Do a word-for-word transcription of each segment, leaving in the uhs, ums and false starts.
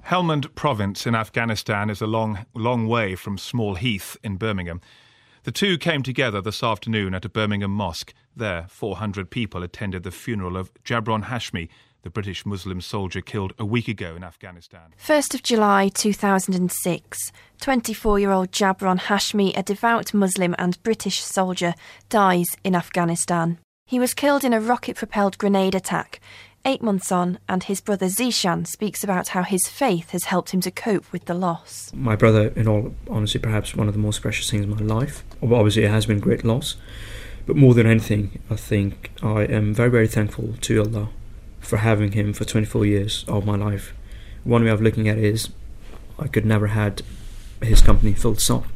Helmand Province in Afghanistan is a long, long way from Small Heath in Birmingham. The two came together this afternoon at a Birmingham mosque. There, four hundred people attended the funeral of Jabron Hashmi, the British Muslim soldier killed a week ago in Afghanistan. first of July two thousand six, twenty-four-year-old Jabron Hashmi, a devout Muslim and British soldier, dies in Afghanistan. He was killed in a rocket-propelled grenade attack. Eight months on, and his brother Zishan speaks about how his faith has helped him to cope with the loss. My brother, in all honesty, perhaps one of the most precious things in my life. Obviously, it has been a great loss. But more than anything, I think I am very, very thankful to Allah for having him for twenty-four years of my life. One way of looking at it is I could never had his company full stop.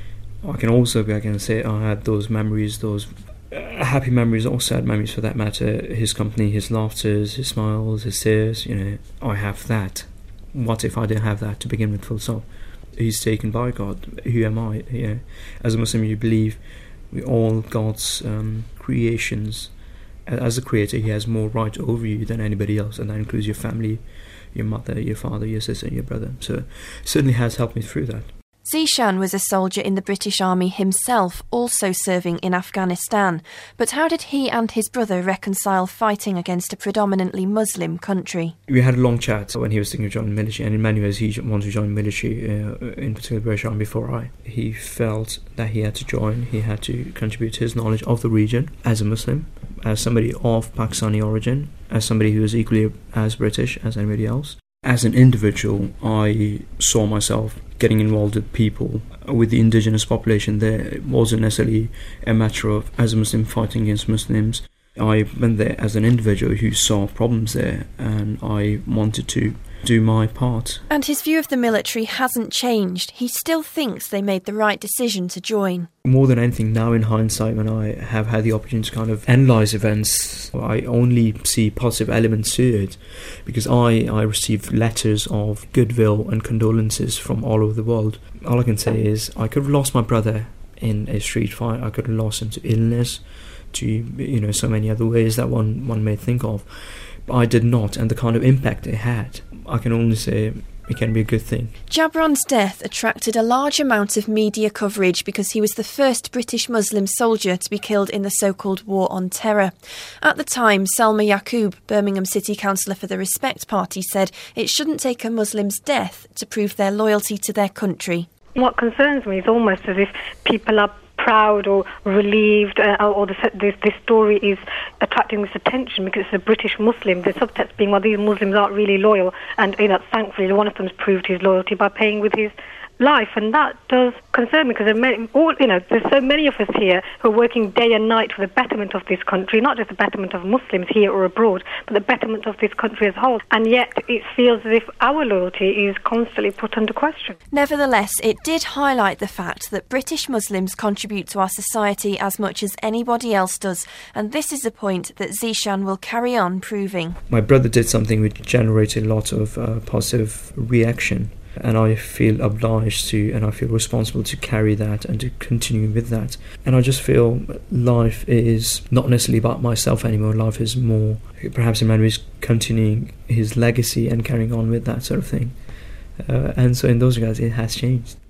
I can also go back and say I had those memories, those uh, happy memories or sad memories for that matter, his company, his laughters, his smiles, his tears, you know, I have that. What if I didn't have that to begin with full stop? He's taken by God. Who am I? You know, as a Muslim, you believe we're all God's um, creations. As a creator, he has more right over you than anybody else, and that includes your family, your mother, your father, your sister, your brother. So it certainly has helped me through that. Zishan was a soldier in the British Army himself, also serving in Afghanistan. But how did he and his brother reconcile fighting against a predominantly Muslim country? We had a long chat when he was thinking of joining the military, and in many ways he wanted to join the military, uh, in particular the British Army, before I. He felt that he had to join, he had to contribute his knowledge of the region as a Muslim, as somebody of Pakistani origin, as somebody who was equally as British as anybody else. As an individual, I saw myself getting involved with people, with the indigenous population there. It wasn't necessarily a matter of, as a Muslim, fighting against Muslims. I went there as an individual who saw problems there, and I wanted to do my part. And his view of the military hasn't changed. He still thinks they made the right decision to join. More than anything, now in hindsight, when I have had the opportunity to kind of analyse events, I only see positive elements to it, because I, I received letters of goodwill and condolences from all over the world. All I can say is I could have lost my brother in a street fight. I could have lost him to illness, to, you know, so many other ways that one, one may think of. But I did not, and the kind of impact it had, I can only say it can be a good thing. Jabron's death attracted a large amount of media coverage because he was the first British Muslim soldier to be killed in the so-called War on Terror. At the time, Salma Yaqub, Birmingham City Councillor for the Respect Party, said it shouldn't take a Muslim's death to prove their loyalty to their country. What concerns me is almost as if people are proud or relieved, uh, or this, this, this story is attracting this attention because it's a British Muslim. The subtext being, well, these Muslims aren't really loyal, and you know, thankfully one of them has proved his loyalty by paying with his life, and that does concern me because there are many, all, you know, there's so many of us here who are working day and night for the betterment of this country, not just the betterment of Muslims here or abroad, but the betterment of this country as a whole. And yet it feels as if our loyalty is constantly put under question. Nevertheless, it did highlight the fact that British Muslims contribute to our society as much as anybody else does, and this is a point that Zishan will carry on proving. My brother did something which generated a lot of uh, positive reaction, and I feel obliged to, and I feel responsible to carry that and to continue with that. And I just feel life is not necessarily about myself anymore. Life is more, perhaps in many ways, continuing his legacy and carrying on with that sort of thing. Uh, and so in those regards, it has changed.